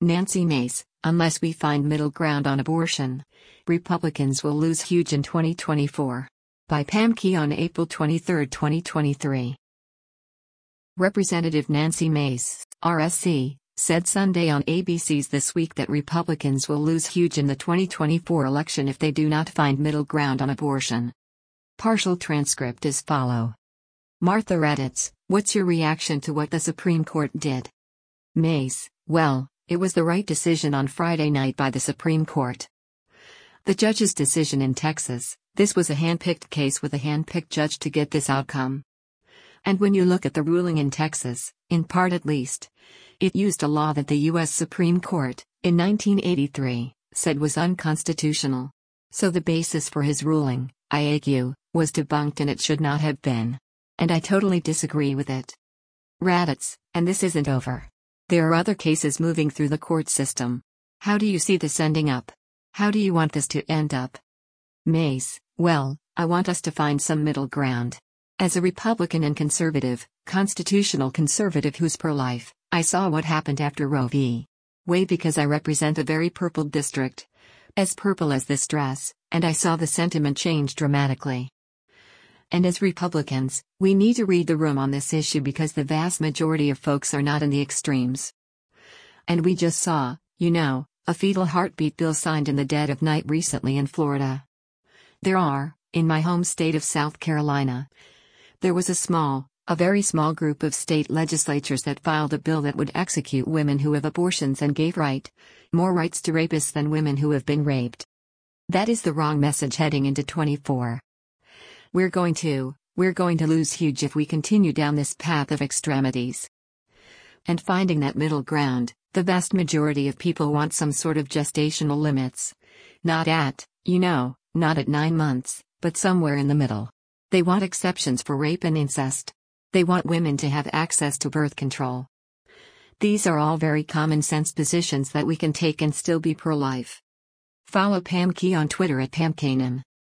Nancy Mace, unless we find middle ground on abortion, Republicans will lose huge in 2024. By Pam Key on April 23, 2023. Representative Nancy Mace, RSC, said Sunday on ABC's This Week that Republicans will lose huge in the 2024 election if they do not find middle ground on abortion. Partial transcript as follow. Martha Reddits, what's your reaction to what the Supreme Court did? Mace, well, it was the right decision on Friday night by the Supreme Court. The judge's decision in Texas, this was a hand-picked case with a hand-picked judge to get this outcome. And when you look at the ruling in Texas, in part at least, it used a law that the U.S. Supreme Court, in 1983, said was unconstitutional. So the basis for his ruling, I argue, was debunked and it should not have been. And I totally disagree with it. Raditz, and this isn't over. There are other cases moving through the court system. How do you see this ending up? How do you want this to end up? Mace, well, I want us to find some middle ground. As a Republican and conservative, constitutional conservative who's pro-life, I saw what happened after Roe v. Wade because I represent a very purple district. As purple as this dress, and I saw the sentiment change dramatically. And as Republicans, we need to read the room on this issue because the vast majority of folks are not in the extremes. And we just saw, a fetal heartbeat bill signed in the dead of night recently in Florida. There are, in my home state of South Carolina, there was a very small group of state legislatures that filed a bill that would execute women who have abortions and gave more rights to rapists than women who have been raped. That is the wrong message heading into 24. We're going to lose huge if we continue down this path of extremities. And finding that middle ground, the vast majority of people want some sort of gestational limits. Not at 9 months, but somewhere in the middle. They want exceptions for rape and incest. They want women to have access to birth control. These are all very common sense positions that we can take and still be pro-life. Follow Pam Key on Twitter at PamKanan.